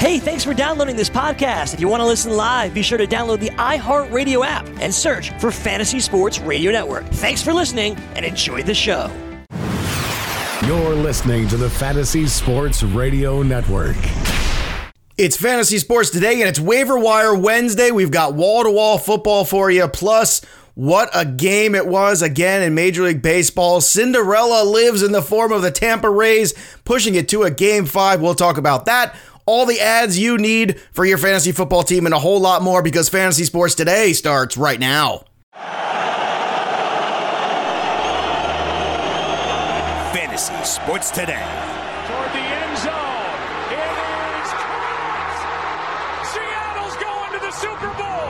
Hey, thanks for downloading this podcast. If you want to listen live, be sure to download the iHeartRadio app and search for Fantasy Sports Radio Network. Thanks for listening and enjoy the show. You're listening to the Fantasy Sports Radio Network. It's Fantasy Sports Today, and it's Waiver Wire Wednesday. We've got wall-to-wall football for you, plus what a game it was again in Major League Baseball. Cinderella lives in the form of the Tampa Rays, pushing it to a Game 5. We'll talk about that. All the ads you need for your fantasy football team and a whole lot more, because Fantasy Sports Today starts right now. Fantasy Sports Today. Toward the end zone. It is caught. Seattle's going to the Super Bowl.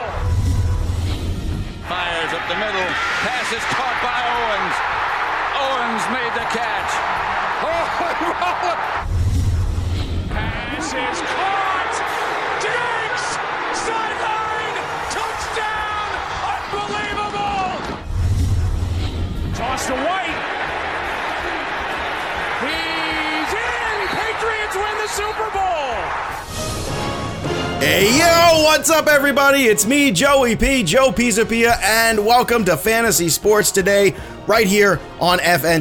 Fires up the middle. Pass is caught by Owens. Owens made the catch. Oh, Pass is caught. Diggs. Sideline. Touchdown. Unbelievable. Toss to White. He's in. Patriots win the Super Bowl. Hey, yo, what's up, everybody? It's me, Joey P, Joe Pisapia, and welcome to Fantasy Sports Today, right here on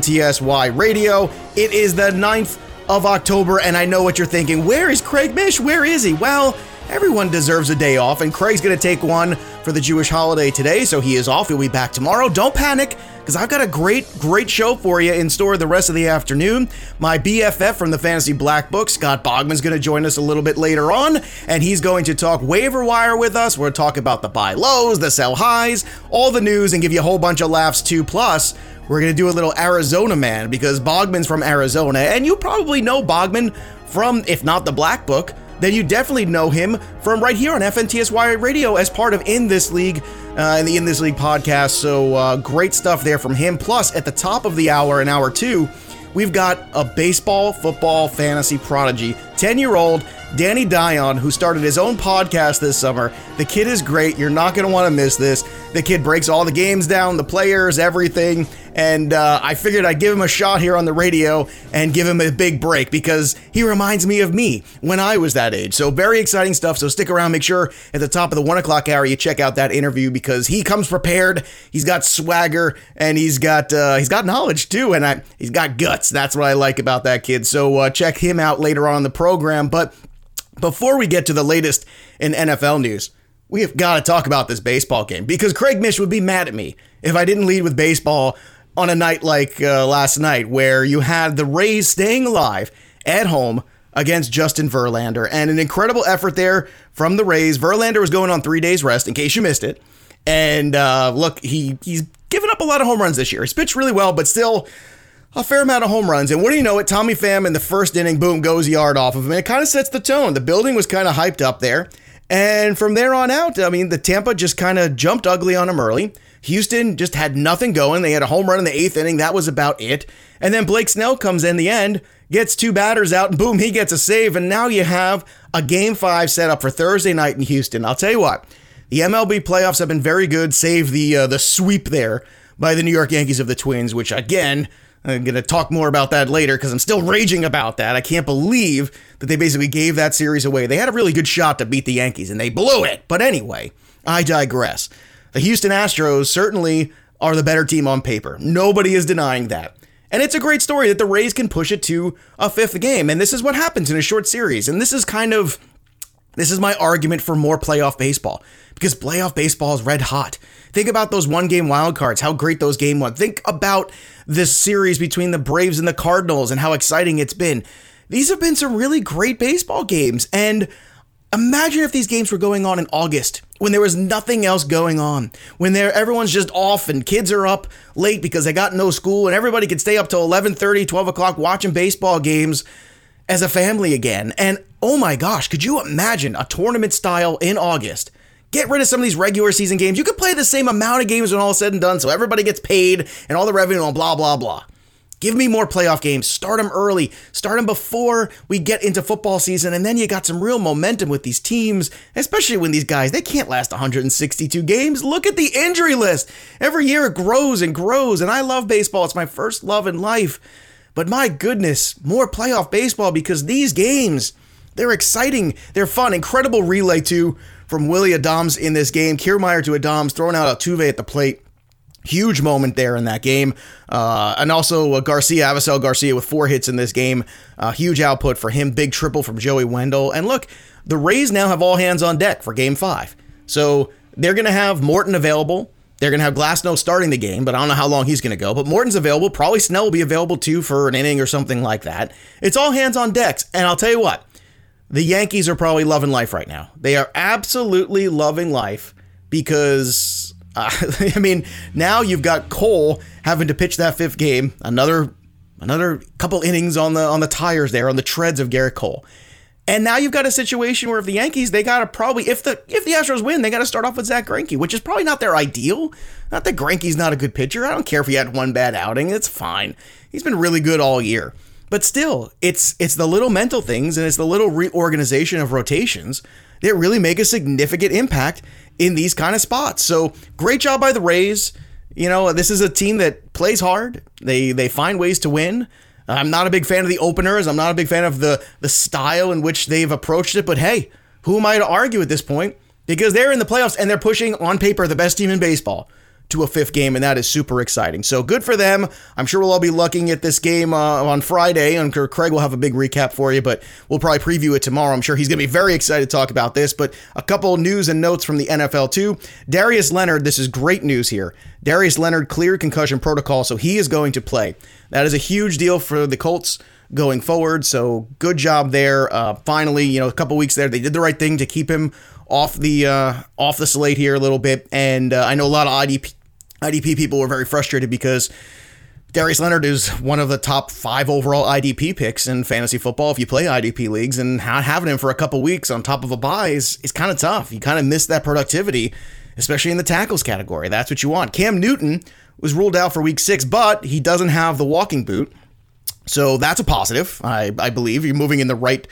FNTSY Radio. It is the 9th of October, and I know what you're thinking. Where is Craig Mish? Where is he? Well, everyone deserves a day off, and Craig's going to take one for the Jewish holiday today, so he is off. He'll be back tomorrow. Don't panic, because I've got a great show for you in store the rest of the afternoon. My BFF from the Fantasy Black Book, Scott Bogman's going to join us a little bit later on, and he's going to talk waiver wire with us. We're going to talk about the buy lows, the sell highs, all the news, and give you a whole bunch of laughs too. Plus, we're going to do a little Arizona man, because Bogman's from Arizona, and you probably know Bogman from, if not the Black Book, then you definitely know him from right here on FNTSY Radio as part of In This League, in the In This League podcast. So great stuff there from him. Plus, at the top of the hour, in hour 2, we've got a baseball, football, fantasy prodigy, 10-year-old Danny Dion, who started his own podcast this summer. The kid is great. You're not going to want to miss this. The kid breaks all the games down, the players, everything. And I figured I'd give him a shot here on the radio and give him a big break, because he reminds me of me when I was that age. So very exciting stuff. So stick around. Make sure at the top of the 1 o'clock hour you check out that interview, because he comes prepared. He's got swagger, and he's got knowledge too, and he's got guts. That's what I like about that kid. So check him out later on in the program. But before we get to the latest in NFL news, we have got to talk about this baseball game, because Craig Mish would be mad at me if I didn't lead with baseball on a night like last night, where you had the Rays staying alive at home against Justin Verlander, and an incredible effort there from the Rays. Verlander was going on 3 days rest, in case you missed it. And look, he's given up a lot of home runs this year. He's pitched really well, but still a fair amount of home runs. And what do you know it, Tommy Pham in the first inning, boom, goes yard off of him. And it kind of sets the tone. The building was kind of hyped up there. And from there on out, I mean, the Tampa just kind of jumped ugly on him early. Houston just had nothing going. They had a home run in the 8th inning. That was about it. And then Blake Snell comes in the end, gets 2 batters out, and boom, he gets a save. And now you have a Game 5 set up for Thursday night in Houston. I'll tell you what, the MLB playoffs have been very good, save the sweep there by the New York Yankees of the Twins, which, again, I'm going to talk more about that later, because I'm still raging about that. I can't believe that they basically gave that series away. They had a really good shot to beat the Yankees, and they blew it. But anyway, I digress. The Houston Astros certainly are the better team on paper. Nobody is denying that. And it's a great story that the Rays can push it to a 5th game. And this is what happens in a short series. And this is my argument for more playoff baseball, because playoff baseball is red hot. Think about those 1-game wild cards, how great those games were. Think about this series between the Braves and the Cardinals and how exciting it's been. These have been some really great baseball games. And imagine if these games were going on in August, when there was nothing else going on, when everyone's just off and kids are up late because they got no school, and everybody could stay up till 11:30, 12 o'clock watching baseball games as a family again. And oh my gosh, could you imagine a tournament style in August? Get rid of some of these regular season games. You could play the same amount of games when all is said and done, so everybody gets paid and all the revenue and blah, blah, blah. Give me more playoff games. Start them early. Start them before we get into football season, and then you got some real momentum with these teams, especially when these guys, they can't last 162 games. Look at the injury list. Every year it grows and grows, and I love baseball. It's my first love in life. But my goodness, more playoff baseball, because these games, They're exciting. They're fun. Incredible relay, too, from Willie Adams in this game. Kiermaier to Adams, throwing out Altuve at the plate. Huge moment there in that game. And also Avisel Garcia with 4 hits in this game. Huge output for him. Big triple from Joey Wendell. And look, the Rays now have all hands on deck for Game 5. So they're going to have Morton available. They're going to have Glasnow starting the game, but I don't know how long he's going to go. But Morton's available. Probably Snell will be available too for an inning or something like that. It's all hands on decks. And I'll tell you what, the Yankees are probably loving life right now. They are absolutely loving life because, now you've got Cole having to pitch that 5th game. Another couple innings on the tires there, on the treads of Garrett Cole. And now you've got a situation where if the Yankees, they got to probably, if the Astros win, they got to start off with Zach Greinke, which is probably not their ideal. Not that Greinke's not a good pitcher. I don't care if he had one bad outing. It's fine. He's been really good all year. But still, it's the little mental things and it's the little reorganization of rotations that really make a significant impact in these kind of spots. So great job by the Rays. This is a team that plays hard. They find ways to win. I'm not a big fan of the openers. I'm not a big fan of the style in which they've approached it. But hey, who am I to argue at this point? Because they're in the playoffs and they're pushing, on paper, the best team in baseball to a 5th game, and that is super exciting. So good for them. I'm sure we'll all be looking at this game on Friday, and Craig will have a big recap for you, but we'll probably preview it tomorrow. I'm sure he's going to be very excited to talk about this, but a couple news and notes from the NFL too. Darius Leonard, this is great news here. Darius Leonard cleared concussion protocol, so he is going to play. That is a huge deal for the Colts going forward, so good job there. Finally, a couple weeks there, they did the right thing to keep him off the slate here a little bit, and I know a lot of IDP people were very frustrated because Darius Leonard is one of the top 5 overall IDP picks in fantasy football if you play IDP leagues, and having him for a couple weeks on top of a bye is kind of tough. You kind of miss that productivity, especially in the tackles category. That's what you want. Cam Newton was ruled out for week 6, but he doesn't have the walking boot, so that's a positive. I believe you're moving in the right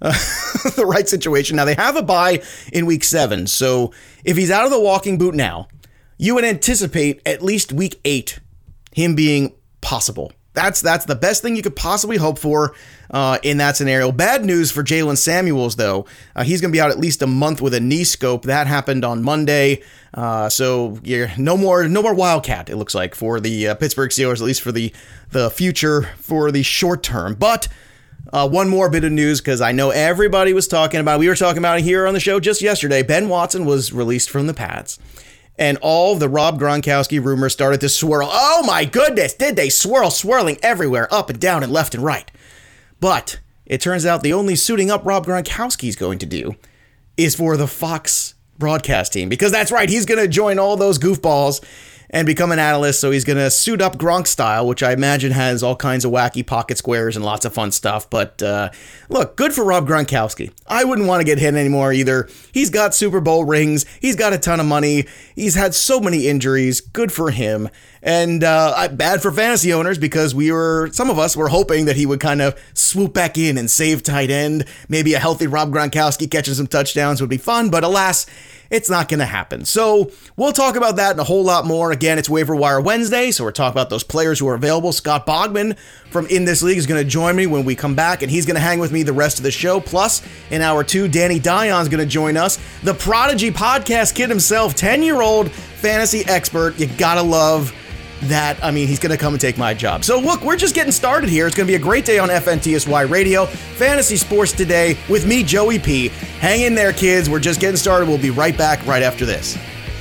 the right situation. Now, they have a bye in week 7, so if he's out of the walking boot now, you would anticipate at least week 8 him being possible. That's the best thing you could possibly hope for in that scenario. Bad news for Jalen Samuels, though. He's going to be out at least a month with a knee scope. That happened on Monday. So no more Wildcat, it looks like, for the Pittsburgh Steelers, at least for the future, for the short term. But one more bit of news, because I know everybody was talking about, we were talking about it here on the show just yesterday. Ben Watson was released from the Pats, and all the Rob Gronkowski rumors started to swirl. Oh my goodness, did they swirling everywhere, up and down and left and right. But it turns out the only suiting up Rob Gronkowski is going to do is for the Fox broadcast team, because that's right, he's going to join all those goofballs and become an analyst. So he's going to suit up Gronk style, which I imagine has all kinds of wacky pocket squares and lots of fun stuff. But look, good for Rob Gronkowski. I wouldn't want to get hit anymore either. He's got Super Bowl rings. He's got a ton of money. He's had so many injuries. Good for him. And bad for fantasy owners, because some of us were hoping that he would kind of swoop back in and save tight end. Maybe a healthy Rob Gronkowski catching some touchdowns would be fun, but alas, it's not going to happen. So we'll talk about that and a whole lot more. Again, it's Waiver Wire Wednesday, so we're talking about those players who are available. Scott Bogman from In This League is going to join me when we come back, and he's going to hang with me the rest of the show. Plus, in hour 2, Danny Dion's going to join us. The Prodigy podcast kid himself, 10-year-old fantasy expert. You got to love that. I mean, he's going to come and take my job. So look, we're just getting started here. It's going to be a great day on FNTSY Radio. Fantasy Sports Today with me, Joey P. Hang in there, kids. We're just getting started. We'll be right back right after this.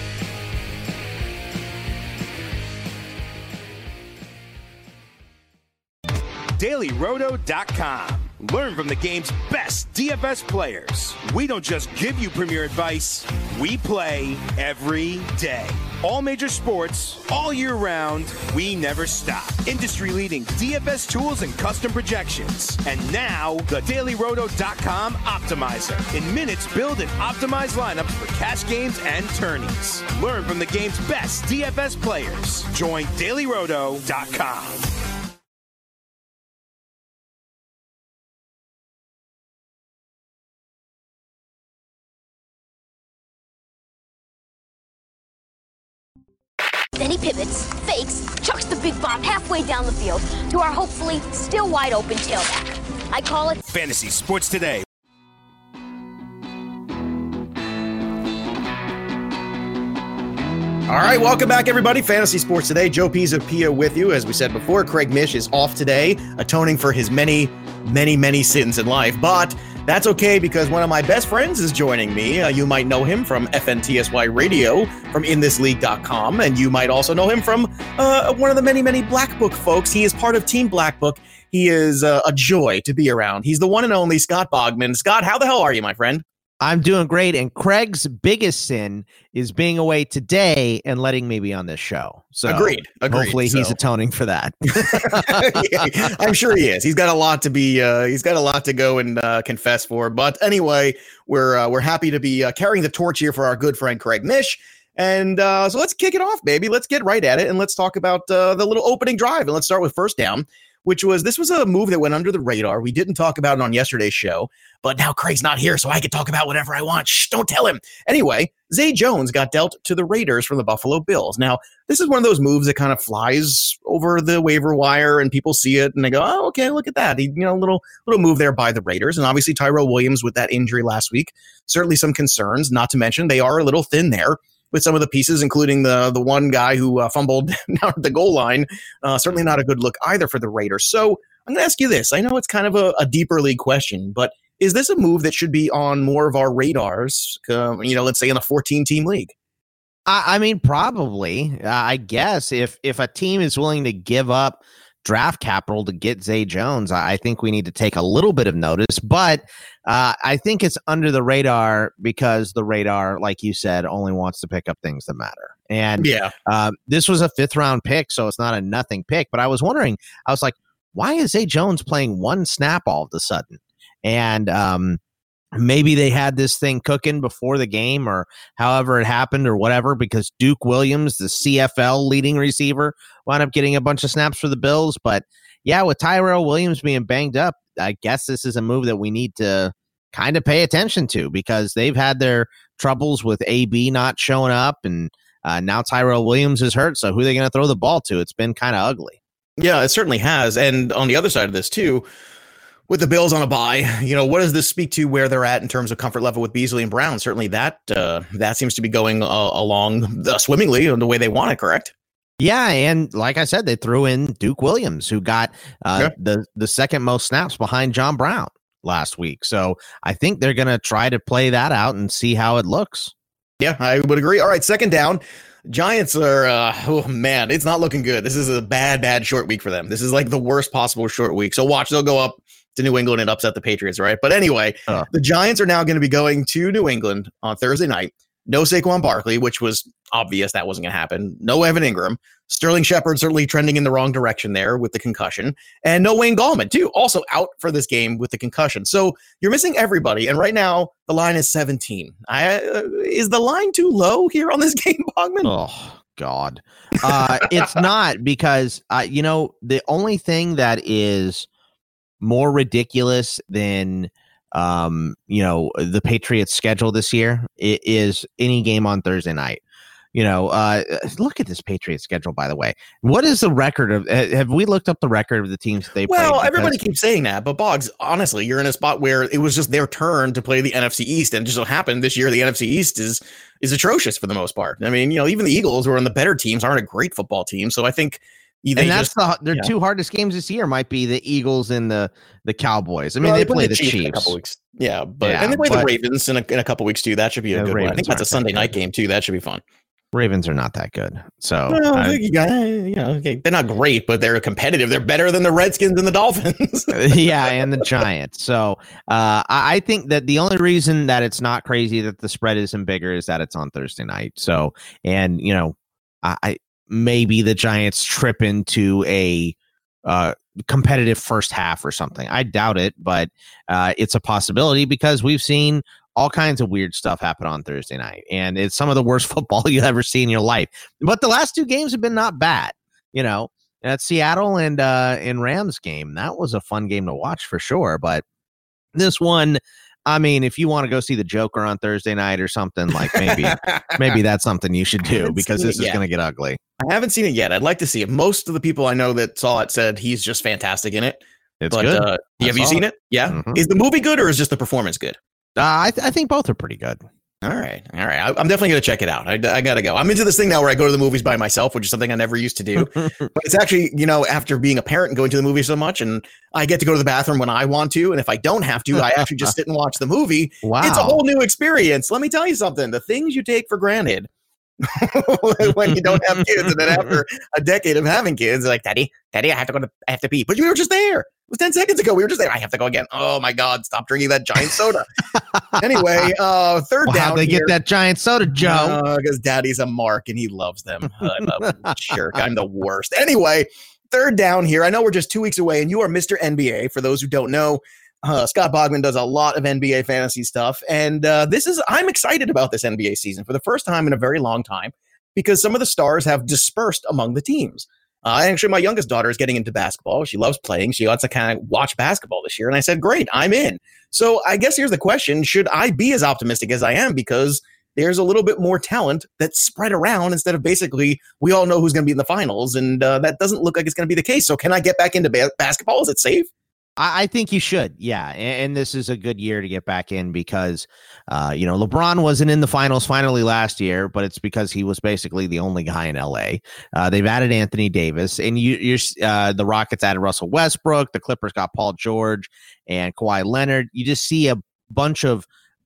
DailyRoto.com. Learn from the game's best DFS players. We don't just give you premier advice, we play every day. All major sports, all year round, we never stop. Industry-leading DFS tools and custom projections. And now, the DailyRoto.com Optimizer. In minutes, build and optimize lineups for cash games and tourneys. Learn from the game's best DFS players. Join DailyRoto.com. Then he pivots, fakes, chucks the big bomb halfway down the field to our hopefully still wide open tailback. I call it Fantasy Sports Today. All right, welcome back, everybody. Fantasy Sports Today. Joe Pisapia with you. As we said before, Craig Mish is off today, atoning for his many sins in life. But that's okay because one of my best friends is joining me. You might know him from FNTSY Radio, from InThisLeague.com, and you might also know him from one of the many Black Book folks. He is part of Team Black Book. He is a joy to be around. He's the one and only Scott Bogman. Scott, how the hell are you, my friend? I'm doing great, and Craig's biggest sin is being away today and letting me be on this show. So Agreed. Hopefully he's atoning for that. Yeah, I'm sure he is. He's got a lot to be. He's got a lot to go and confess for. But anyway, we're happy to be carrying the torch here for our good friend Craig Mish. And so let's kick it off, baby. Let's get right at it, and let's talk about the little opening drive. And let's start with first down, which was a move that went under the radar. We didn't talk about it on yesterday's show, but now Craig's not here, so I can talk about whatever I want. Shh, don't tell him. Anyway, Zay Jones got dealt to the Raiders from the Buffalo Bills. Now, this is one of those moves that kind of flies over the waiver wire, and people see it, and they go, oh, okay, look at that. Little move there by the Raiders. And obviously Tyrell Williams with that injury last week, certainly some concerns, not to mention they are a little thin there with some of the pieces, including the one guy who fumbled down at the goal line. Certainly not a good look either for the Raiders. So I'm going to ask you this. I know it's kind of a deeper league question, but is this a move that should be on more of our radars, let's say in a 14-team league? I mean, probably. I guess if a team is willing to give up draft capital to get Zay Jones, I think we need to take a little bit of notice. But I think it's under the radar because the radar, like you said, only wants to pick up things that matter. And this was a 5th-round pick, so it's not a nothing pick. But I was wondering, I was like, why is Zay Jones playing one snap all of a sudden? And maybe they had this thing cooking before the game or however it happened or whatever, because Duke Williams, the CFL leading receiver, wound up getting a bunch of snaps for the Bills. But yeah, with Tyrell Williams being banged up, I guess this is a move that we need to kind of pay attention to because they've had their troubles with AB not showing up, and now Tyrell Williams is hurt. So who are they going to throw the ball to? It's been kind of ugly. Yeah, it certainly has. And on the other side of this too, with the Bills on a bye, what does this speak to where they're at in terms of comfort level with Beasley and Brown? Certainly that seems to be going along swimmingly in the way they want it, correct? Yeah, and like I said, they threw in Duke Williams, who got the second most snaps behind John Brown last week. So I think they're going to try to play that out and see how it looks. Yeah, I would agree. All right, second down. Giants are, it's not looking good. This is a bad short week for them. This is like the worst possible short week. So watch, they'll go up to New England and upset the Patriots, right? But anyway, the Giants are now going to be going to New England on Thursday night. No Saquon Barkley, which was obvious that wasn't going to happen. No Evan Ingram. Sterling Shepard certainly trending in the wrong direction there with the concussion. And no Wayne Gallman, too, also out for this game with the concussion. So you're missing everybody. And right now, the line is 17. Is the line too low here on this game, Bogman? Oh, God. It's not because, the only thing that is more ridiculous than the Patriots schedule this year is any game on Thursday night. Look at this Patriots schedule, by the way. What is the record of, have we looked up the record of the teams they played? Well, everybody keeps saying that, but Boggs, honestly, you're in a spot where it was just their turn to play the NFC East, and it just so happened this year the NFC East is atrocious for the most part. I mean, even the Eagles, who are on the better teams, aren't a great football team, so I think their two hardest games this year might be the Eagles and the Cowboys. I mean, they play the Chiefs in a couple weeks. Yeah, and they play the Ravens in a couple weeks too. That should be a good one. I think that's a Sunday night game too. That should be fun. Ravens are not that good. So they're not great, but they're competitive. They're better than the Redskins and the Dolphins. Yeah, and the Giants. So I think that the only reason that it's not crazy that the spread isn't bigger is that it's on Thursday night. So, and I maybe the Giants trip into a competitive first half or something. I doubt it, but it's a possibility because we've seen all kinds of weird stuff happen on Thursday night, and it's some of the worst football you'll ever see in your life. But the last two games have been not bad. That Seattle and Rams game, that was a fun game to watch for sure. But this one, I mean, if you want to go see the Joker on Thursday night or something, like maybe that's something you should do because this is going to get ugly. I haven't seen it yet. I'd like to see it. Most of the people I know that saw it said he's just fantastic in it. It's good. Have you seen it? Yeah. Mm-hmm. Is the movie good or is just the performance good? I think both are pretty good. All right. I'm definitely going to check it out. I got to go. I'm into this thing now where I go to the movies by myself, which is something I never used to do. But it's actually, after being a parent and going to the movies so much, and I get to go to the bathroom when I want to. And if I don't have to, I actually just sit and watch the movie. Wow. It's a whole new experience. Let me tell you something. The things you take for granted when you don't have kids, and then after a decade of having kids, like, Daddy, I have to pee. But you were just there. It was 10 seconds ago. We were just there. I have to go again. Oh my God. Stop drinking that giant soda. Anyway, third down. How'd they get that giant soda, Joe? Because Daddy's a mark and he loves them. Jerk. I'm the worst. Anyway, third down here. I know we're just 2 weeks away, and you are Mr. NBA. For those who don't know, Scott Bogman does a lot of NBA fantasy stuff. And I'm excited about this NBA season for the first time in a very long time, because some of the stars have dispersed among the teams. Actually, my youngest daughter is getting into basketball. She loves playing. She wants to kind of watch basketball this year. And I said, great, I'm in. So I guess here's the question. Should I be as optimistic as I am? Because there's a little bit more talent that's spread around instead of basically we all know who's going to be in the finals. And that doesn't look like it's going to be the case. So can I get back into basketball? Is it safe? I think you should. Yeah. And this is a good year to get back in because, LeBron wasn't in the finals finally last year, but it's because he was basically the only guy in LA. They've added Anthony Davis, and the Rockets added Russell Westbrook. The Clippers got Paul George and Kawhi Leonard. You just see a bunch of,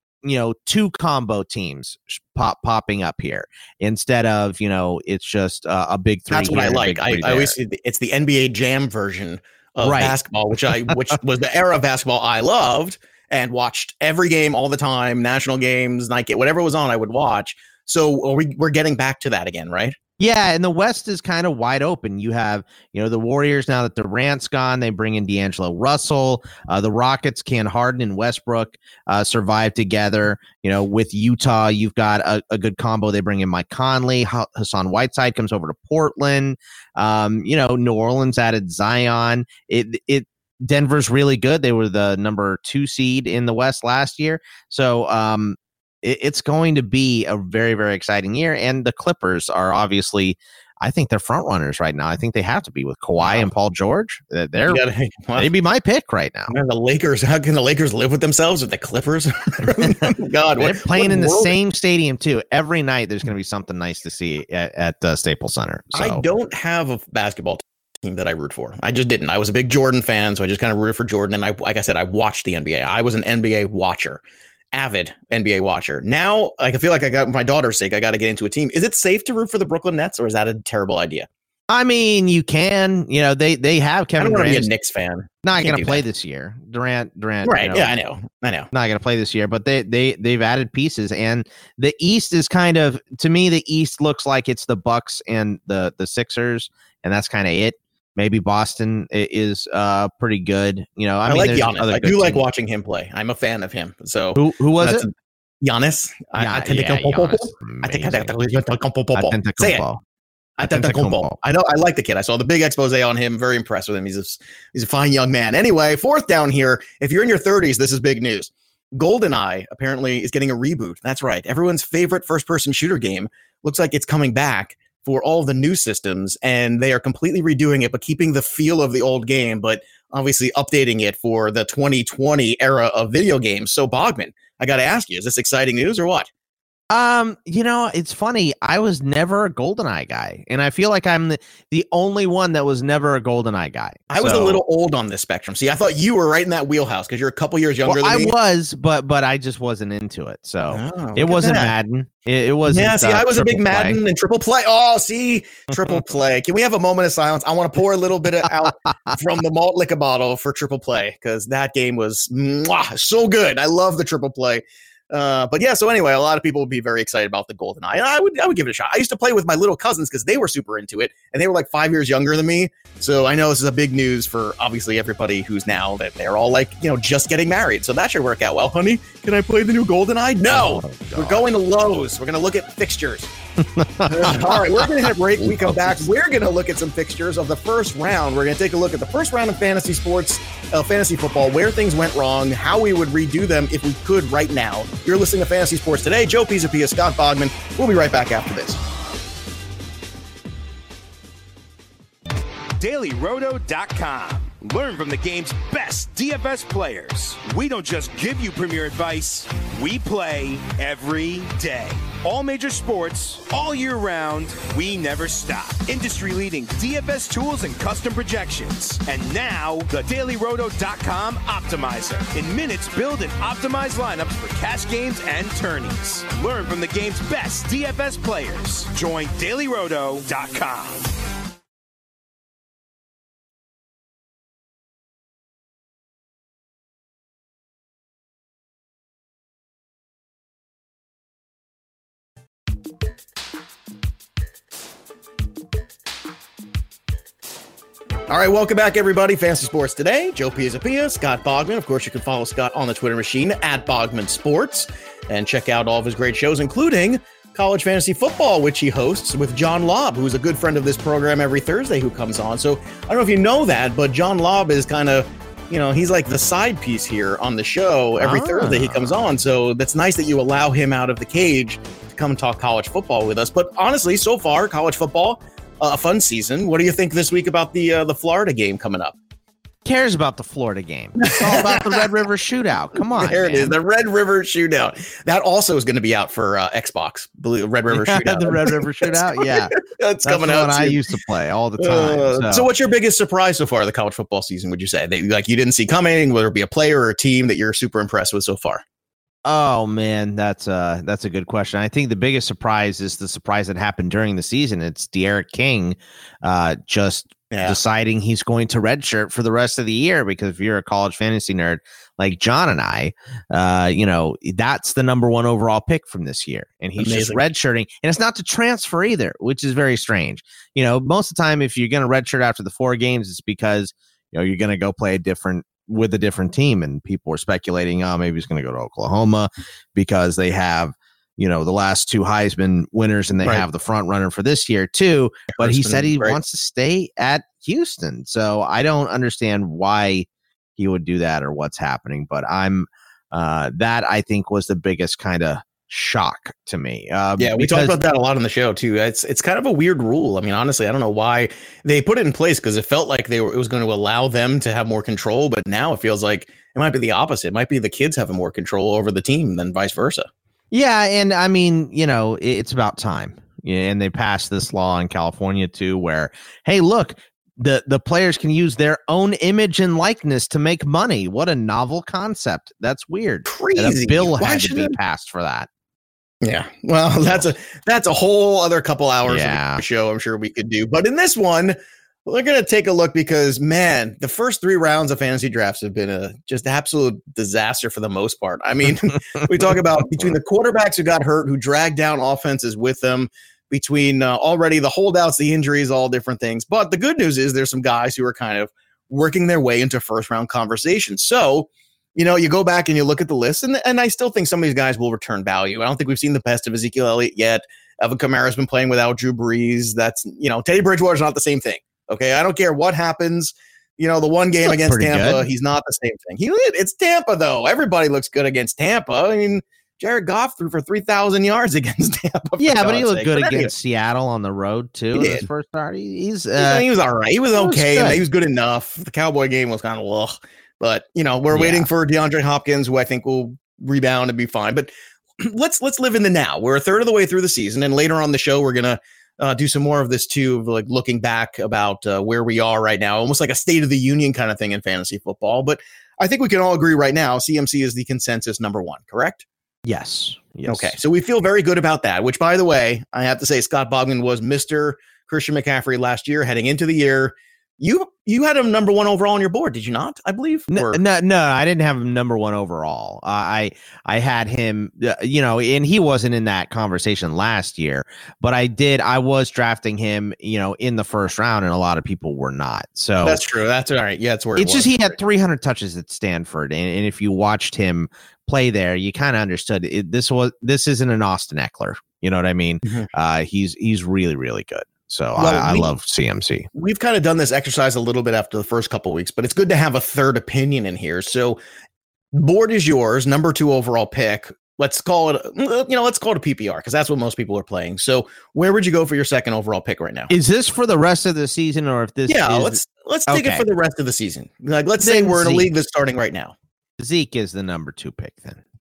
two combo teams popping up here instead of, it's just a big three. That's what I like. I always say it's the NBA Jam version of basketball, which was the era of basketball I loved and watched every game all the time, national games, night game, whatever was on, I would watch. So we're getting back to that again, right? Yeah, and the West is kind of wide open. You have, the Warriors, now that Durant's gone, they bring in D'Angelo Russell. The Rockets, can Harden and Westbrook survive together. With Utah, you've got a good combo. They bring in Mike Conley. Hassan Whiteside comes over to Portland. New Orleans added Zion. Denver's really good. They were the number 2 seed in the West last year. So, it's going to be a very, very exciting year. And the Clippers are obviously, I think they're front runners right now. I think they have to be with Kawhi and Paul George. They'd be my pick right now. Man, the Lakers, how can the Lakers live with themselves with the Clippers? God, they're playing in the same stadium too. Every night there's going to be something nice to see at Staples Center. So. I don't have a basketball team that I root for. I just didn't. I was a big Jordan fan, so I just kind of rooted for Jordan. And like I said, I watched the NBA. I was an NBA watcher. Avid NBA watcher. Now, I feel like I got my daughter's sake, I got to get into a team. Is it safe to root for the Brooklyn Nets, or is that a terrible idea? I mean, you can. They have Kevin. I don't want Durant. to be a Knicks fan. Not going to play this year. Durant. Right? Yeah, I know. Not going to play this year, but they've added pieces, and the East is kind of, to me, the East looks like it's the Bucks and the Sixers, and that's kind of it. Maybe Boston is pretty good. I mean, like Giannis. I do like watching him play. I'm a fan of him. So who was it? Giannis. Say it. I know. I like the kid. I saw the big expose on him. Very impressed with him. He's a fine young man. Anyway, fourth down here. If you're in your 30s, this is big news. GoldenEye apparently is getting a reboot. That's right. Everyone's favorite first-person shooter game looks like it's coming back for all the new systems, and they are completely redoing it, but keeping the feel of the old game, but obviously updating it for the 2020 era of video games. So Bogman, I got to ask you, is this exciting news or what? It's funny. I was never a GoldenEye guy, and I feel like I'm the only one that was never a GoldenEye guy. I was a little old on this spectrum. See, I thought you were right in that wheelhouse because you're a couple years younger than me. I was, but I just wasn't into it. So it wasn't Madden. It wasn't. Yeah, see, I was a big Madden and Triple Play. Oh, see, Triple Play. Can we have a moment of silence? I want to pour a little bit out from the malt liquor bottle for Triple Play because that game was so good. I love the Triple Play. But yeah, so anyway, a lot of people would be very excited about the GoldenEye, and I would give it a shot. I used to play with my little cousins because they were super into it, and they were like 5 years younger than me. So I know this is a big news for obviously everybody who's now that they're all like, just getting married. So that should work out well. Honey, can I play the new GoldenEye? No, we're going to Lowe's. We're going to look at fixtures. All right, we're going to hit a break. We come back. We're going to look at some fixtures of the first round. We're going to take a look at the first round of fantasy sports, fantasy football, where things went wrong, how we would redo them if we could right now. You're listening to Fantasy Sports Today. Joe Pisapia, Scott Bogman. We'll be right back after this. DailyRoto.com. Learn from the game's best DFS players. We don't just give you premier advice, we play every day. All major sports, all year round, we never stop. Industry-leading DFS tools and custom projections. And now, the DailyRoto.com Optimizer. In minutes, build and optimize lineups for cash games and tourneys. Learn from the game's best DFS players. Join DailyRoto.com. All right, welcome back, everybody. Fantasy Sports Today. Joe Pizzapia, Scott Bogman. Of course, you can follow Scott on the Twitter machine at Bogman Sports and check out all of his great shows, including College Fantasy Football, which he hosts with John Lobb, who's a good friend of this program every Thursday who comes on. So I don't know if you know that, but John Lobb is kind of, he's like the side piece here on the show. Every Thursday he comes on. So that's nice that you allow him out of the cage to come talk college football with us. But honestly, so far, college football, a fun season. What do you think this week about the Florida game coming up? Cares about the Florida game? It's all about the Red River Shootout. Come on, there it is, the Red River Shootout. That also is going to be out for Xbox. Red River Shootout. The Red River Shootout. Yeah, that's coming out. I used to play all the time. So what's your biggest surprise so far of the college football season? Would you say that you didn't see coming? Whether it be a player or a team that you're super impressed with so far? Oh man, that's a good question. I think the biggest surprise is the surprise that happened during the season. It's D'Eriq King deciding he's going to redshirt for the rest of the year, because if you're a college fantasy nerd like John and I, that's the number one overall pick from this year, and he's just redshirting, and it's not to transfer either, which is very strange. Most of the time, if you're going to redshirt after the 4 games, it's because you're going to go play with a different team, and people were speculating, maybe he's going to go to Oklahoma because they have, the last 2 Heisman winners, and they have the front runner for this year too. But he said he wants to stay at Houston. So I don't understand why he would do that or what's happening. But that I think was the biggest kind of shock to me. We talked about that a lot on the show too. It's kind of a weird rule. I mean, honestly, I don't know why they put it in place, because it felt like it was going to allow them to have more control, but now it feels like it might be the opposite. It might be the kids having more control over the team than vice versa. Yeah, and I mean, it's about time. And they passed this law in California too, where, hey, look, the players can use their own image and likeness to make money. What a novel concept. That's weird. Crazy. And a bill had to be passed for that. Yeah, well, that's a whole other couple hours of the show I'm sure we could do. But in this one, we're going to take a look because, man, the first 3 rounds of fantasy drafts have been just absolute disaster for the most part. I mean, we talk about between the quarterbacks who got hurt, who dragged down offenses with them, between already the holdouts, the injuries, all different things. But the good news is there's some guys who are kind of working their way into first-round conversations. So, you go back and you look at the list, and I still think some of these guys will return value. I don't think we've seen the best of Ezekiel Elliott yet. Evan Kamara's been playing without Drew Brees. That's, Teddy Bridgewater's not the same thing. Okay, I don't care what happens. The one game against Tampa, he's not the same thing. It's Tampa, though. Everybody looks good against Tampa. I mean, Jared Goff threw for 3,000 yards against Tampa. Yeah, but he looked good against Seattle on the road, too, in his first start. He was all right. He was okay. He was good enough. The Cowboy game was kind of ugh. But, we're waiting for DeAndre Hopkins, who I think will rebound and be fine. But let's live in the now. We're a third of the way through the season, and later on the show, we're going to do some more of this too, like looking back about where we are right now, almost like a State of the Union kind of thing in fantasy football. But I think we can all agree right now, CMC is the consensus number 1, correct? Yes. Okay, so we feel very good about that, which, by the way, I have to say, Scott Bogman was Mr. Christian McCaffrey last year, heading into the year. You had him number 1 overall on your board, did you not? I believe. No, I didn't have him number 1 overall. I had him, and he wasn't in that conversation last year. But I was drafting him, in the first round, and a lot of people were not. So that's true. That's all right. Yeah, that's where it's just he had 300 touches at Stanford, and if you watched him play there, you kind of understood this isn't an Austin Eckler. You know what I mean? Mm-hmm. He's really, really good. So I love CMC. We've kind of done this exercise a little bit after the first couple of weeks, but it's good to have a third opinion in here. So board is yours, number 2 overall pick. Let's call it, let's call it a PPR, because that's what most people are playing. So where would you go for your second overall pick right now? Is this for the rest of the season, or if this? Yeah, let's take it for the rest of the season. Like, let's say we're in a league that's starting right now. Zeke is the number 2 pick then.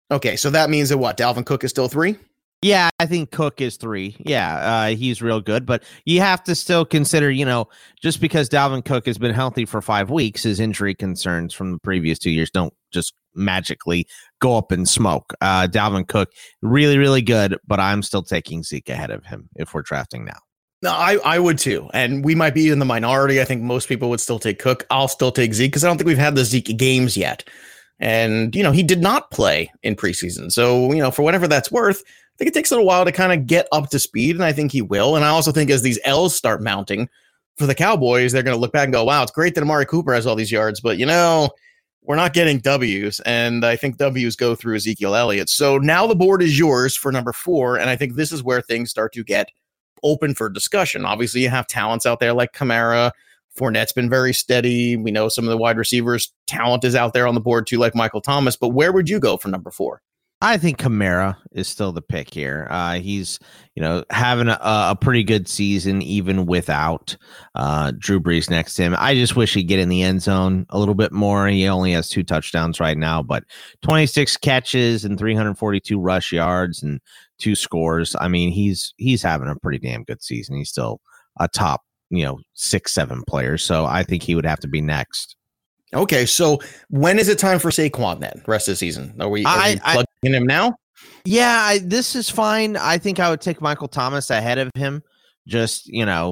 Okay, so that means that what? Dalvin Cook is still 3? Yeah, I think Cook is 3. Yeah, he's real good, but you have to still consider, just because Dalvin Cook has been healthy for 5 weeks, his injury concerns from the previous 2 years don't just magically go up in smoke. Dalvin Cook, really, really good, but I'm still taking Zeke ahead of him if we're drafting now. No, I would too. And we might be in the minority. I think most people would still take Cook. I'll still take Zeke because I don't think we've had the Zeke games yet. And, he did not play in preseason. So, for whatever that's worth, I think it takes a little while to kind of get up to speed, and I think he will. And I also think as these L's start mounting for the Cowboys, they're going to look back and go, wow, it's great that Amari Cooper has all these yards, but, we're not getting W's, and I think W's go through Ezekiel Elliott. So now the board is yours for number 4, and I think this is where things start to get open for discussion. Obviously, you have talents out there like Kamara. Fournette's been very steady. We know some of the wide receivers' talent is out there on the board too, like Michael Thomas. But where would you go for number 4? I think Kamara is still the pick here. He's, having a pretty good season even without Drew Brees next to him. I just wish he'd get in the end zone a little bit more. He only has 2 touchdowns right now, but 26 catches and 342 rush yards and 2 scores. I mean, he's having a pretty damn good season. He's still a top, 6-7 player. So I think he would have to be next. Okay, so when is it time for Saquon then? Rest of the season? Are we plugging him now? Yeah, this is fine. I think I would take Michael Thomas ahead of him. Just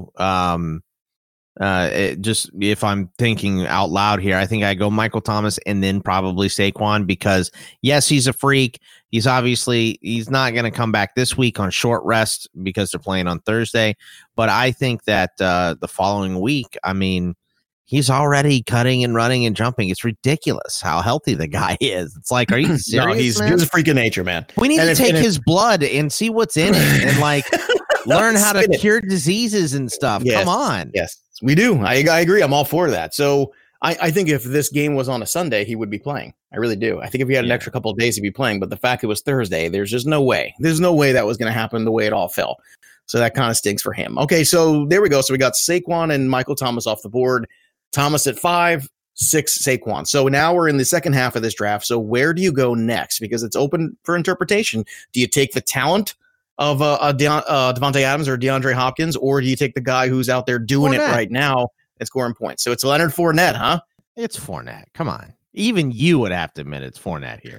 just if I'm thinking out loud here, I think I go Michael Thomas and then probably Saquon because yes, he's a freak. He's not going to come back this week on short rest because they're playing on Thursday. But I think that the following week, he's already cutting and running and jumping. It's ridiculous how healthy the guy is. It's like, are you serious? He's a freak of nature, man. We need to take his blood and see what's in it and learn how to cure diseases and stuff. Yes, come on. Yes, we do. I agree. I'm all for that. So I think if this game was on a Sunday, he would be playing. I really do. I think if he had an extra couple of days, he'd be playing. But the fact it was Thursday, there's just no way. There's no way that was going to happen the way it all fell. So that kind of stinks for him. Okay, so there we go. So we got Saquon and Michael Thomas off the board. Thomas at 5, 6 Saquon. So now we're in the second half of this draft. So where do you go next? Because it's open for interpretation. Do you take the talent of Devontae Adams or DeAndre Hopkins, or do you take the guy who's out there doing it right now and scoring points? So it's Leonard Fournette, huh? It's Fournette. Come on. Even you would have to admit it's Fournette here.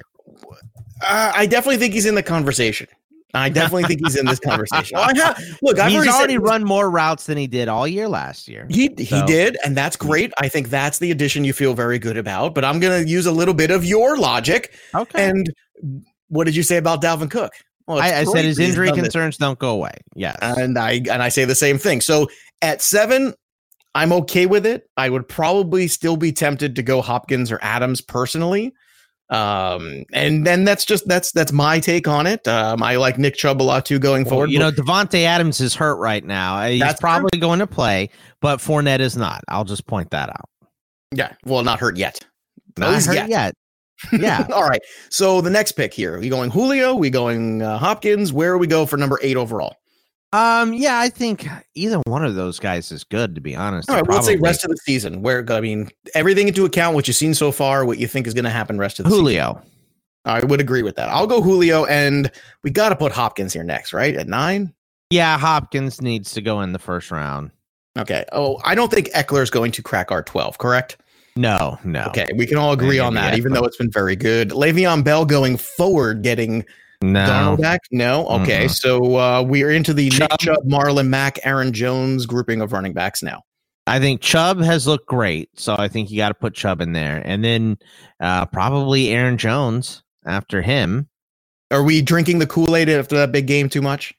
I definitely think he's in the conversation. I definitely think he's in this conversation. Look, he's already run more routes than he did all year last year. He did, and that's great. I think that's the addition you feel very good about. But I'm going to use a little bit of your logic. Okay. And what did you say about Dalvin Cook? Well, I said his injury concerns don't go away. Yes. And I say the same thing. So at 7, I'm okay with it. I would probably still be tempted to go Hopkins or Adams personally. And then that's my take on it. I like Nick Chubb a lot too going forward. Devontae Adams is hurt right now. He's probably going to play, but Fournette is not. I'll just point that out. Yeah. Well, not hurt yet. Not hurt yet. Yeah. All right. So the next pick here, are we going Julio? We going Hopkins? Where do we go for number 8 overall? Yeah, I think either one of those guys is good, to be honest. All right, let's say rest of the season. Everything into account, what you've seen so far, what you think is going to happen rest of the Julio. season. I would agree with that. I'll go Julio, and we got to put Hopkins here next, right? At 9? Yeah, Hopkins needs to go in the first round. Okay. Oh, I don't think Eckler is going to crack our 12, correct? No. Okay, we can all agree on that, even though it's been very good. Le'Veon Bell going forward, getting Darnold back? No? Okay, mm-hmm. So we are into the Nick Chubb, Marlon Mack, Aaron Jones grouping of running backs now. I think Chubb has looked great, so I think you got to put Chubb in there. And then probably Aaron Jones after him. Are we drinking the Kool-Aid after that big game too much?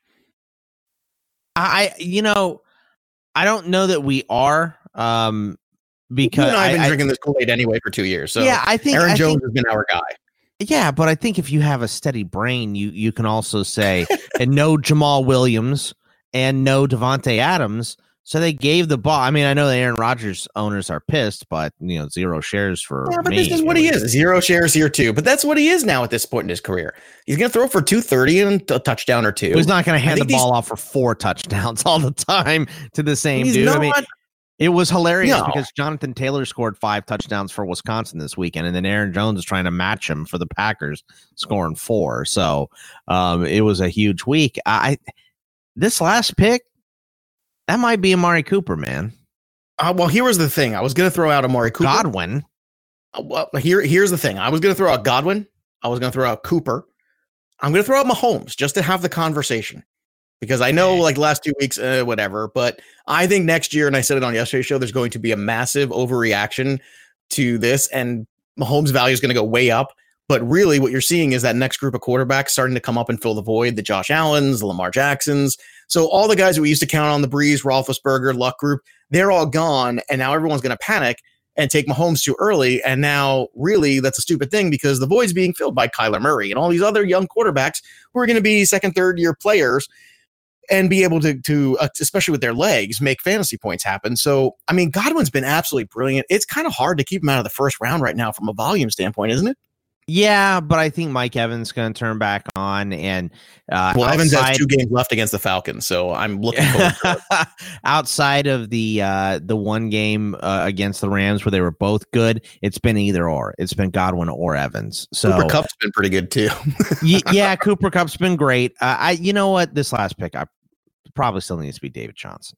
I don't know that we are. Because you and I have been drinking this Kool-Aid anyway for 2 years. So yeah, I think Aaron Jones has been our guy. Yeah, but I think if you have a steady brain, you can also say, and no Jamal Williams and no Devontae Adams. So they gave the ball. I mean, I know the Aaron Rodgers owners are pissed, but 0 shares for me. But this is what he is. 0 shares here too. But that's what he is now at this point in his career. He's going to throw for 230 and a touchdown or 2. He's not going to hand the ball off for 4 touchdowns all the time to the same dude. It was hilarious because Jonathan Taylor scored 5 touchdowns for Wisconsin this weekend, and then Aaron Jones is trying to match him for the Packers, scoring 4. So it was a huge week. This last pick, that might be Amari Cooper, man. Well, here was the thing. I was going to throw out Amari Cooper. Godwin. Well, here's the thing. I was going to throw out Godwin. I was going to throw out Cooper. I'm going to throw out Mahomes just to have the conversation. Because I know like last 2 weeks, whatever, but I think next year, and I said it on yesterday's show, there's going to be a massive overreaction to this, and Mahomes' value is going to go way up. But really what you're seeing is that next group of quarterbacks starting to come up and fill the void, the Josh Allens, the Lamar Jacksons. So all the guys that we used to count on, the Breeze, Roethlisberger, Luck group, they're all gone, and now everyone's going to panic and take Mahomes too early. And now really that's a stupid thing because the void's being filled by Kyler Murray and all these other young quarterbacks who are going to be second, third year players and be able to especially with their legs, make fantasy points happen. So, I mean, Godwin's been absolutely brilliant. It's kind of hard to keep him out of the first round right now from a volume standpoint, isn't it? Yeah, but I think Mike Evans is going to turn back on. And Evans has 2 games left against the Falcons, so I'm looking forward to it. Outside of the one game against the Rams where they were both good, it's been either or. It's been Godwin or Evans. So Cooper Kupp's been pretty good too. Yeah, Cooper Kupp's been great. You know what? This last pick, I probably still needs to be David Johnson.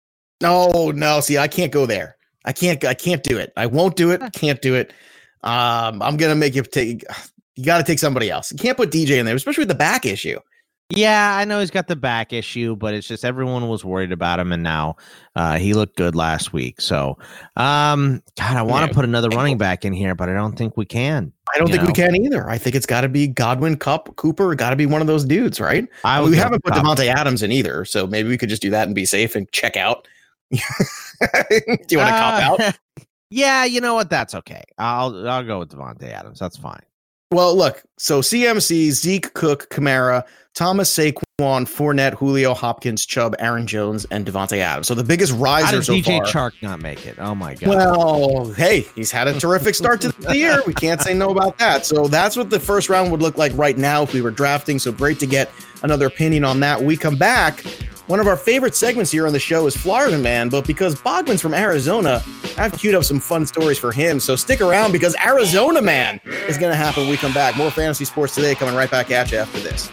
No. See, I can't go there. I can't do it. I won't do it. Can't do it. I'm going to make you got to take somebody else. You can't put DJ in there, especially with the back issue. Yeah, I know he's got the back issue, but it's just everyone was worried about him, and now he looked good last week. So, God, I want to put another running back in here, but I don't think we can. I don't think we can either. I think it's got to be Godwin, Cooper. Got to be one of those dudes, right? We haven't put Devontae Adams in either, so maybe we could just do that and be safe and check out. Do you want to cop out? Yeah, you know what? That's okay. I'll go with Devontae Adams. That's fine. Well, look, so CMC, Zeke, Cook, Kamara, Thomas, Saquon, Fournette, Julio, Hopkins, Chubb, Aaron Jones, and Devontae Adams. So the biggest riser so far. DJ Chark not make it? Oh, my God. Well, hey, he's had a terrific start to the year. We can't say no about that. So that's what the first round would look like right now if we were drafting. So great to get another opinion on that. When we come back, one of our favorite segments here on the show is Florida Man, but because Bogman's from Arizona, I've queued up some fun stories for him. So stick around because Arizona Man is going to happen when we come back. More Fantasy Sports Today coming right back at you after this.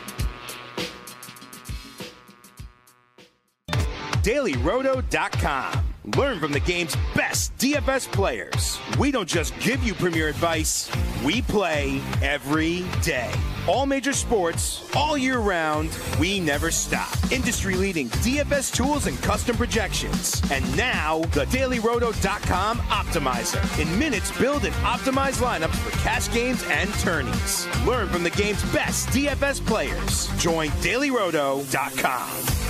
DailyRoto.com. Learn from the game's best DFS players. We don't just give you premier advice, we play every day. All major sports, all year round, we never stop. Industry-leading DFS tools and custom projections. And now, the DailyRoto.com Optimizer. In minutes, build and optimize lineups for cash games and tourneys. Learn from the game's best DFS players. Join DailyRoto.com.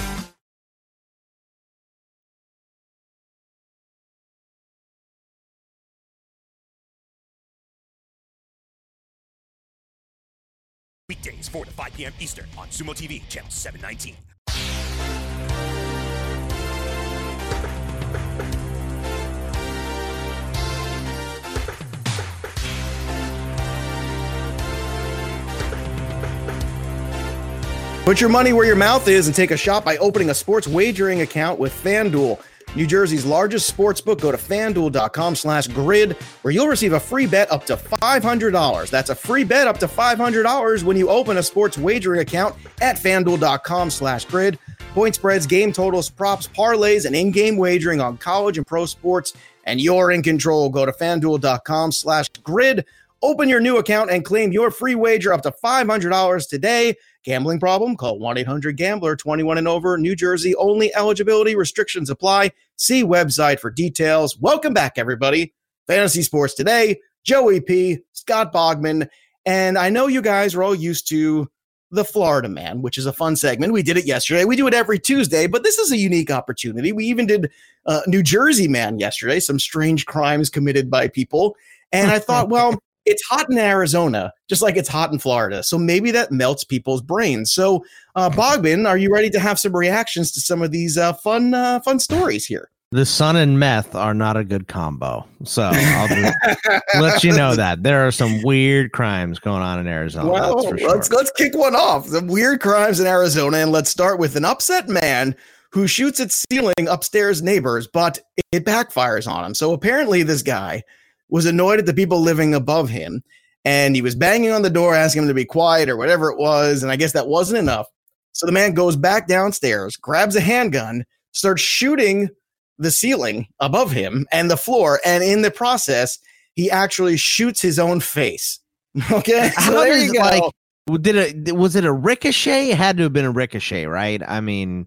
Weekdays 4 to 5 p.m. Eastern on Sumo TV, channel 719. Put your money where your mouth is and take a shot by opening a sports wagering account with FanDuel, New Jersey's largest sports book. Go to FanDuel.com/grid, where you'll receive a free bet up to $500. That's a free bet up to $500 when you open a sports wagering account at FanDuel.com/grid. Point spreads, game totals, props, parlays, and in-game wagering on college and pro sports, and you're in control. Go to FanDuel.com/grid. Open your new account and claim your free wager up to $500 today. Gambling problem? Call 1-800-GAMBLER. 21 and over. New Jersey only. Eligibility restrictions apply. See website for details. Welcome back, everybody. Fantasy Sports Today. Joey P, Scott Bogman, and I know you guys are all used to the Florida Man, which is a fun segment. We did it yesterday. We do it every Tuesday, but this is a unique opportunity. We even did New Jersey Man yesterday. Some strange crimes committed by people, and I thought, well, it's hot in Arizona, just like it's hot in Florida. So maybe that melts people's brains. So, Bogman, are you ready to have some reactions to some of these fun stories here? The sun and meth are not a good combo. So I'll let you know that there are some weird crimes going on in Arizona. Well, that's for sure. Let's kick one off. Some weird crimes in Arizona, and let's start with an upset man who shoots at ceiling upstairs neighbors, but it backfires on him. So apparently this guy was annoyed at the people living above him, and he was banging on the door, asking him to be quiet or whatever it was, and I guess that wasn't enough. So the man goes back downstairs, grabs a handgun, starts shooting the ceiling above him and the floor, and in the process, he actually shoots his own face. Okay, so there you go. Was it a ricochet? It had to have been a ricochet, right? I mean,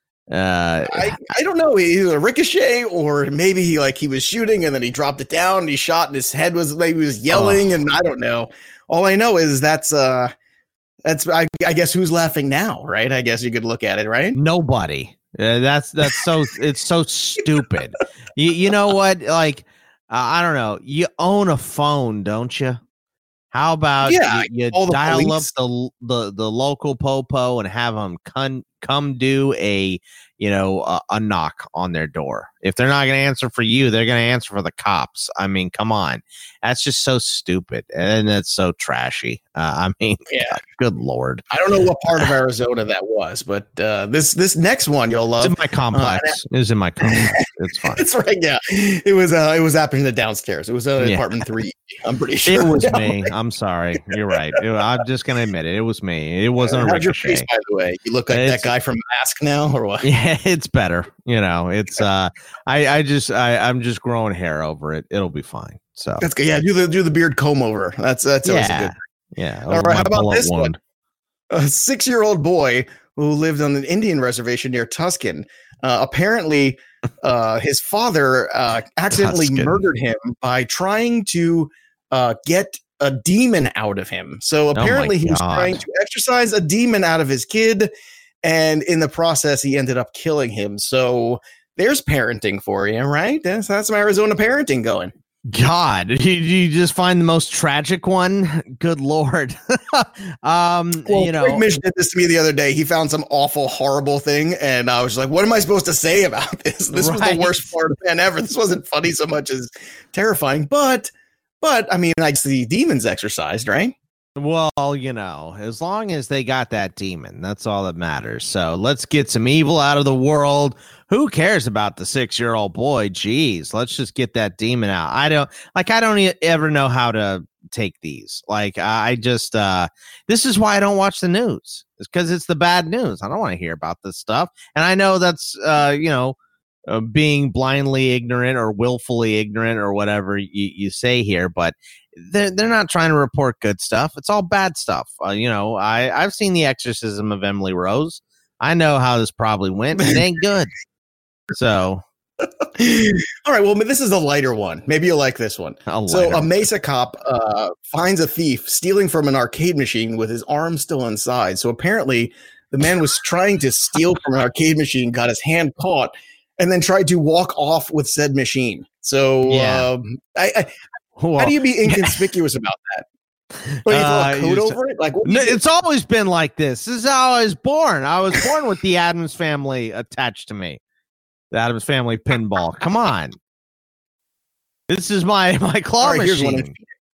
I don't know, either a ricochet or maybe he was shooting and then he dropped it down and he shot and his head was he was yelling and I don't know. All I know is that's I guess who's laughing now, right? I guess you could look at it, right? Nobody. That's so it's so stupid. You know what? Like I don't know. You own a phone, don't you? How about you dial up the local popo and have them come do a knock on their door. If they're not going to answer for you, they're going to answer for the cops. I mean, come on. That's just so stupid. And that's so trashy. God, good Lord. I don't know what part of Arizona that was, but this next one you'll love. It's in my complex. It was in my complex. It's fine. That's right. Yeah. It was happening to downstairs. It was apartment 3. I'm pretty sure. It was me. I'm sorry. You're right. I'm just going to admit it. It was me. It wasn't a ricochet. Your face, by the way? You look like that guy from Mask now or what? Yeah, it's better. It's I'm just growing hair over it. It'll be fine. So that's good. Yeah, do the beard comb over. That's always a good thing. Yeah. All right. How about this one? A 6-year-old boy who lived on an Indian reservation near Tuscan. Apparently, his father accidentally murdered him by trying to get a demon out of him. So apparently, he was trying to exorcise a demon out of his kid, and in the process, he ended up killing him. So there's parenting for you, right? That's some Arizona parenting going. God, you just find the most tragic one? Good Lord. Greg Mish did this to me the other day. He found some awful, horrible thing, and I was like, what am I supposed to say about this? This was the worst part of man ever. This wasn't funny so much as terrifying, but I mean, I see demons exorcised, right? Well, as long as they got that demon, that's all that matters. So let's get some evil out of the world. Who cares about the 6-year-old boy? Jeez, let's just get that demon out. I don't ever know how to take these. This is why I don't watch the news. It's because it's the bad news. I don't want to hear about this stuff. And I know that's, being blindly ignorant or willfully ignorant or whatever you say here, but they're not trying to report good stuff. It's all bad stuff. I've seen the exorcism of Emily Rose. I know how this probably went. It ain't good. So, all right. Well, this is a lighter one. Maybe you'll like this one. So, a Mesa cop finds a thief stealing from an arcade machine with his arm still inside. So, apparently, the man was trying to steal from an arcade machine, got his hand caught, and then tried to walk off with said machine. So, how do you be inconspicuous about that? Throw a coat over it? It's always been like this. This is how I was born. I was born with the Addams family attached to me. The Addams family pinball. Come on. This is my claw machine.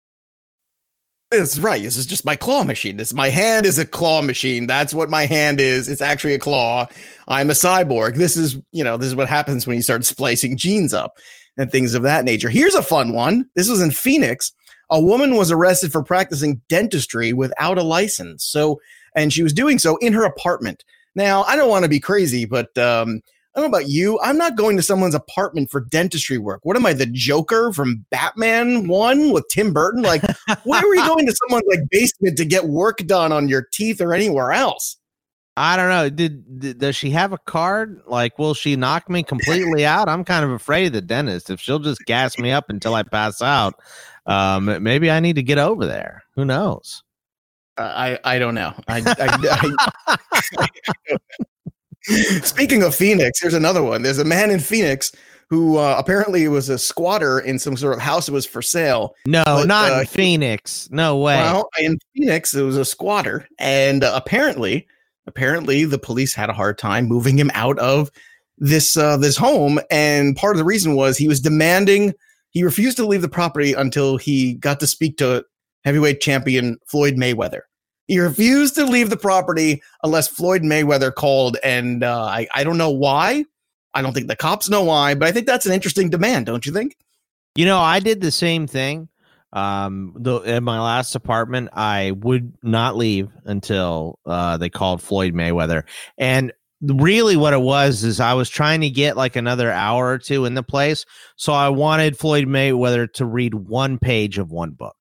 That's right. This is just my claw machine. My hand is a claw machine. That's what my hand is. It's actually a claw. I'm a cyborg. This is what happens when you start splicing genes up and things of that nature. Here's a fun one. This was in Phoenix. A woman was arrested for practicing dentistry without a license. And she was doing so in her apartment. Now, I don't want to be crazy, but I don't know about you. I'm not going to someone's apartment for dentistry work. What am I, the Joker from Batman 1 with Tim Burton? Why are we going to someone's basement to get work done on your teeth or anywhere else? I don't know. Does she have a card? Will she knock me completely out? I'm kind of afraid of the dentist. If she'll just gas me up until I pass out, maybe I need to get over there. Who knows? I don't know. Speaking of Phoenix, here's another one. There's a man in Phoenix who apparently was a squatter in some sort of house that was for sale. No, not in Phoenix. No way. Well, in Phoenix, it was a squatter. And apparently the police had a hard time moving him out of this home. And part of the reason was he refused to leave the property until he got to speak to heavyweight champion Floyd Mayweather. He refused to leave the property unless Floyd Mayweather called, and I don't know why. I don't think the cops know why, but I think that's an interesting demand, don't you think? You know, I did the same thing. In my last apartment, I would not leave until they called Floyd Mayweather. And really what it was is I was trying to get like another hour or two in the place. So I wanted Floyd Mayweather to read one page of one book.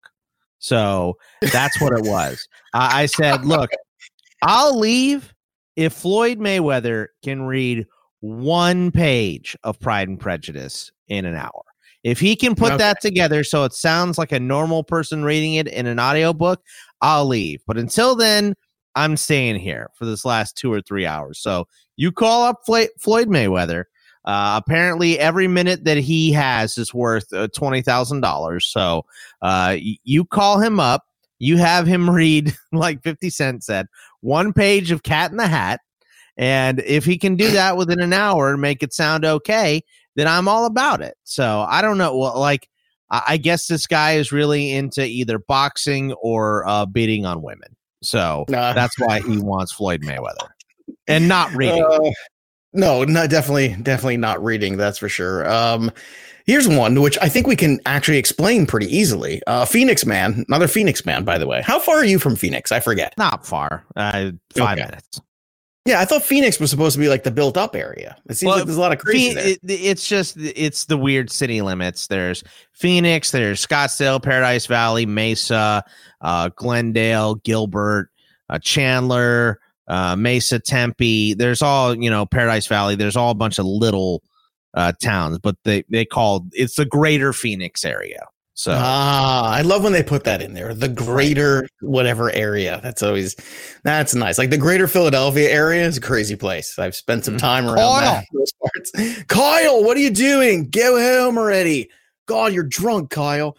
So that's what it was. I said, look, I'll leave if Floyd Mayweather can read one page of Pride and Prejudice in an hour. If he can put that together so it sounds like a normal person reading it in an audiobook, I'll leave. But until then, I'm staying here for this last 2 or 3 hours. So you call up Floyd Mayweather. Apparently, every minute that he has is worth $20,000. So you call him up. You have him read, like 50 Cent said, one page of Cat in the Hat. And if he can do that within an hour and make it sound okay, then I'm all about it. So I don't know. Well, like, I guess this guy is really into either boxing or beating on women. So that's why he wants Floyd Mayweather and not reading. No, definitely not reading. That's for sure. Here's one which I think we can actually explain pretty easily. Phoenix Man, another Phoenix Man, by the way. How far are you from Phoenix? I forget. Not far. 5 minutes. Yeah, I thought Phoenix was supposed to be like the built up area. It seems like there's a lot of crazy there. It's the weird city limits. There's Phoenix, there's Scottsdale, Paradise Valley, Mesa, Glendale, Gilbert, Chandler, Mesa, Tempe. There's all, Paradise Valley. There's all a bunch of little towns, but they call it's the greater Phoenix area. So I love when they put that in there. The greater whatever area. That's nice. Like the greater Philadelphia area is a crazy place. I've spent some time around those parts. Kyle, what are you doing? Get home already. God, you're drunk, Kyle.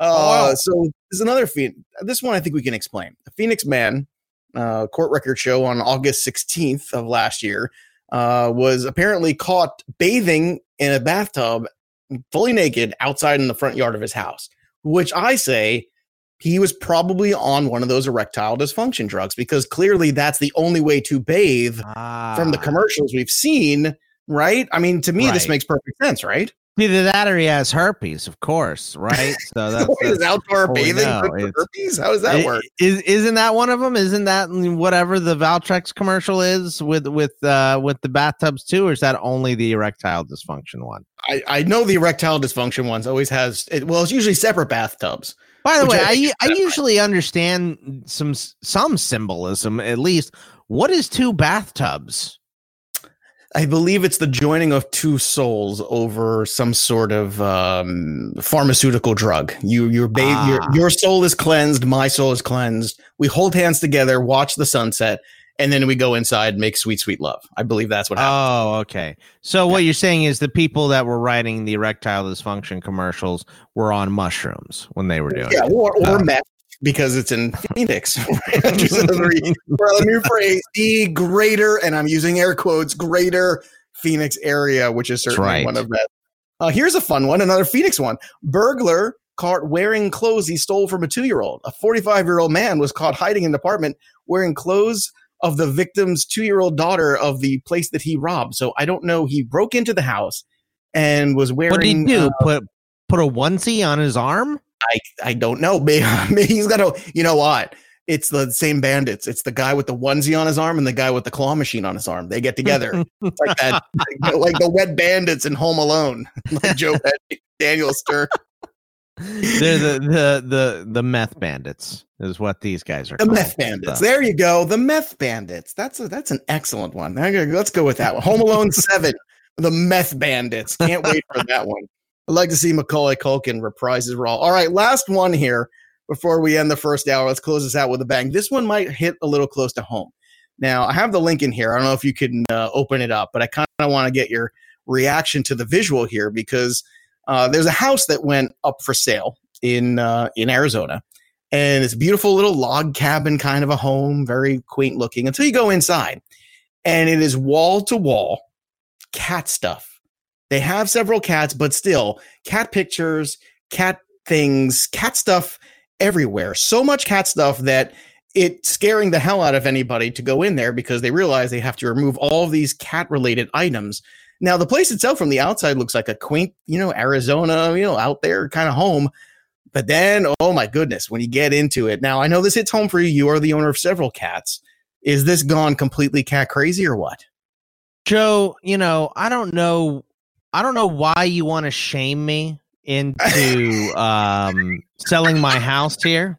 So there's another this one I think we can explain. A Phoenix Man court record show on August 16th of last year was apparently caught bathing in a bathtub fully naked outside in the front yard of his house, which I say he was probably on one of those erectile dysfunction drugs, because clearly that's the only way to bathe from the commercials we've seen, right? I mean, to me, this makes perfect sense, right? Either that or he has herpes, of course, right? So that's outdoor bathing for herpes? How does that work? Isn't that one of them? Isn't that whatever the Valtrex commercial is with the bathtubs too, or is that only the erectile dysfunction one? I know the erectile dysfunction ones always has it's usually separate bathtubs. By the way, I usually understand some symbolism, at least. What is two bathtubs? I believe it's the joining of two souls over some sort of pharmaceutical drug. Your soul is cleansed, my soul is cleansed. We hold hands together, watch the sunset, and then we go inside, make sweet, sweet love. I believe that's what happens. Oh, okay. So what you're saying is the people that were writing the erectile dysfunction commercials were on mushrooms when they were doing it. Or meth, because it's in Phoenix. For a new phrase, the greater, and I'm using air quotes, greater Phoenix area, which is certainly one of that. Here's a fun one, another Phoenix one. Burglar caught wearing clothes he stole from a 2-year-old. A 45-year-old man was caught hiding in an apartment wearing clothes of the victim's 2-year-old daughter of the place that he robbed. So I don't know. He broke into the house and was wearing. What did he do? Put a onesie on his arm? I don't know. Maybe he's got a. You know what? It's the same bandits. It's the guy with the onesie on his arm and the guy with the claw machine on his arm. They get together like that, like the wet bandits in Home Alone. Like Joe Pesci, Daniel Stern. They're the meth bandits is what these guys are. The meth bandits. There you go. The meth bandits. That's an excellent one. Let's go with that one. Home Alone 7. The meth bandits. Can't wait for that one. I'd like to see Macaulay Culkin reprise his role. All right, last one here before we end the first hour. Let's close this out with a bang. This one might hit a little close to home. Now, I have the link in here. I don't know if you can open it up, but I kind of want to get your reaction to the visual here, because there's a house that went up for sale in Arizona, and it's a beautiful little log cabin kind of a home, very quaint looking, until you go inside, and it is wall to wall cat stuff. They have several cats, but still cat pictures, cat things, cat stuff everywhere. So much cat stuff that it scaring the hell out of anybody to go in there because they realize they have to remove all of these cat-related items. Now, the place itself from the outside looks like a quaint, Arizona, out there kind of home. But then, oh my goodness, when you get into it. Now, I know this hits home for you. You are the owner of several cats. Is this gone completely cat crazy or what? Joe, I don't know why you want to shame me into selling my house here.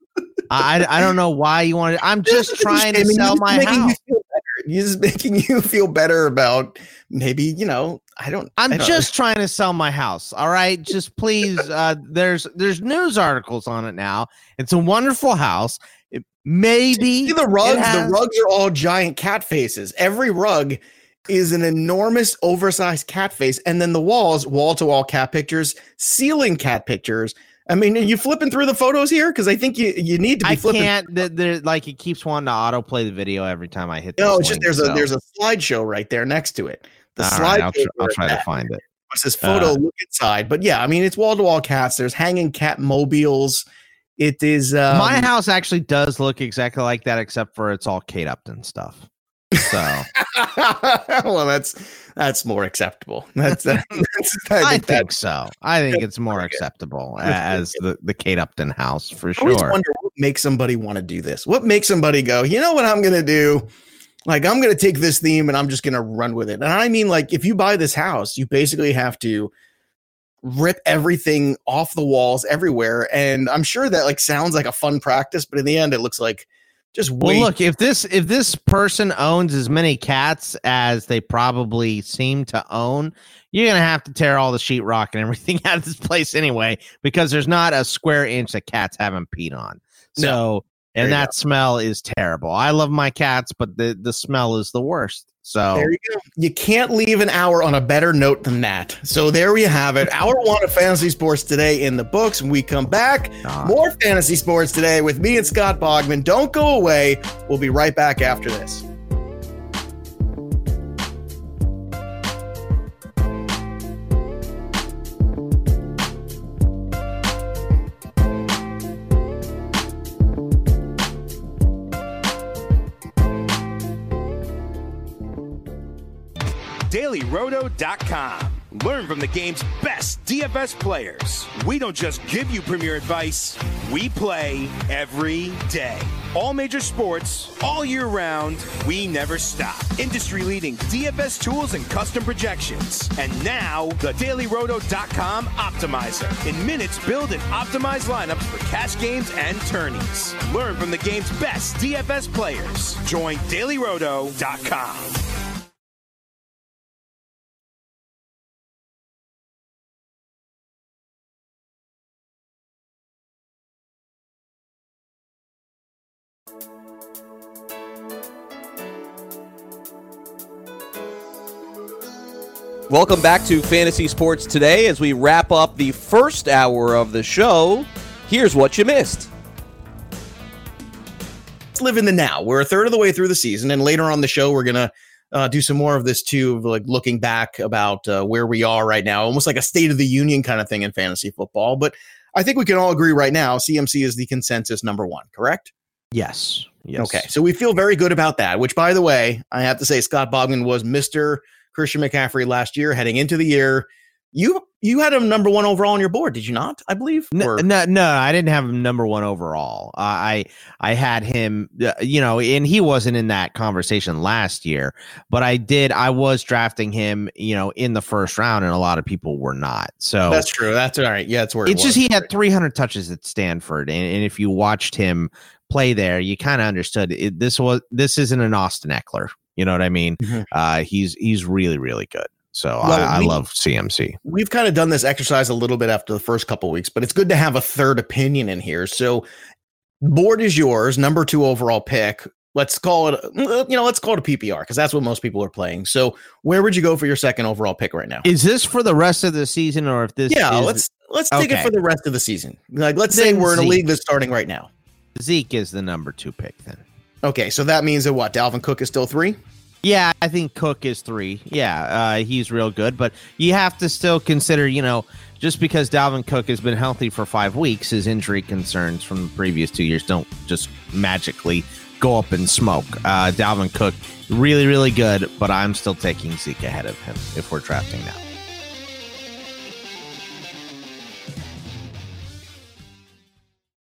I don't know why you want to. I'm just trying to sell my house. He's just making you feel better about maybe, I'm just trying to sell my house. All right. Just please. There's news articles on it now. It's a wonderful house. Maybe see the rugs. The rugs are all giant cat faces. Every rug is an enormous oversized cat face. And then the walls, wall to wall cat pictures, ceiling cat pictures. I mean, are you flipping through the photos here? Because I think you need to be flipping. I can't. It keeps wanting to autoplay the video every time I hit. No, it's just there's a slideshow right there next to it. The slide. Right, I'll try to find it. It says photo. Look inside. But yeah, I mean, it's wall to wall cats. There's hanging cat mobiles. It is. My house actually does look exactly like that, except for it's all Kate Upton stuff. So, well, that's more acceptable. I think so. I think it's more acceptable as the Kate Upton house for sure. I always wonder what makes somebody want to do this. What makes somebody go, you know what I'm going to do? Like, I'm going to take this theme and I'm just going to run with it. And I mean, like, if you buy this house, you basically have to rip everything off the walls everywhere. And I'm sure that sounds like a fun practice, but in the end, it looks like just wait. Well, look, if this person owns as many cats as they probably seem to own, you're going to have to tear all the sheetrock and everything out of this place anyway, because there's not a square inch that cats haven't peed on. So, and that smell is terrible. I love my cats, but the smell is the worst. So there you go. You can't leave an hour on a better note than that. So there we have it. Hour 1 of Fantasy Sports Today in the books. When we come back, more Fantasy Sports Today with me and Scott Bogman. Don't go away. We'll be right back after this. DailyRoto.com. Learn from the game's best DFS players. We don't just give you premier advice, we play every day. All major sports, all year round, we never stop. Industry-leading DFS tools and custom projections. And now, the DailyRoto.com Optimizer. In minutes, build and optimize lineups for cash games and tourneys. Learn from the game's best DFS players. Join DailyRoto.com. Welcome back to Fantasy Sports Today. As we wrap up the first hour of the show, here's what you missed. Let's live in the now. We're a third of the way through the season, and later on the show, we're going to do some more of this too, like looking back about where we are right now, almost like a State of the Union kind of thing in fantasy football. But I think we can all agree right now, CMC is the consensus number one, correct? Yes. Okay, so we feel very good about that, which, by the way, I have to say Scott Bogman was Mr. Christian McCaffrey last year heading into the year. You had him number one overall on your board, did you not? I believe. No, I didn't have him number one overall. I had him, and he wasn't in that conversation last year, but I was drafting him, in the first round, and a lot of people were not. So that's true. That's all right. Yeah, it's where it's just he had 300 touches at Stanford, and if you watched him play there, you kind of understood this isn't an Austin Eckler. You know what I mean? Mm-hmm. He's really, really good. So I love CMC. We've kind of done this exercise a little bit after the first couple of weeks, but it's good to have a third opinion in here. So board is yours, number 2 overall pick. Let's call it, let's call it a PPR because that's what most people are playing. So where would you go for your second overall pick right now? Is this for the rest of the season, or if this? Yeah, let's take it for the rest of the season. Like, let's say we're in a league that's starting right now. Zeke is the number 2 pick then. Okay, so that means that what? Dalvin Cook is still 3? Yeah, I think Cook is 3. Yeah, he's real good, but you have to still consider, just because Dalvin Cook has been healthy for 5 weeks, his injury concerns from the previous 2 years don't just magically go up in smoke. Dalvin Cook, really, really good, but I'm still taking Zeke ahead of him if we're drafting now.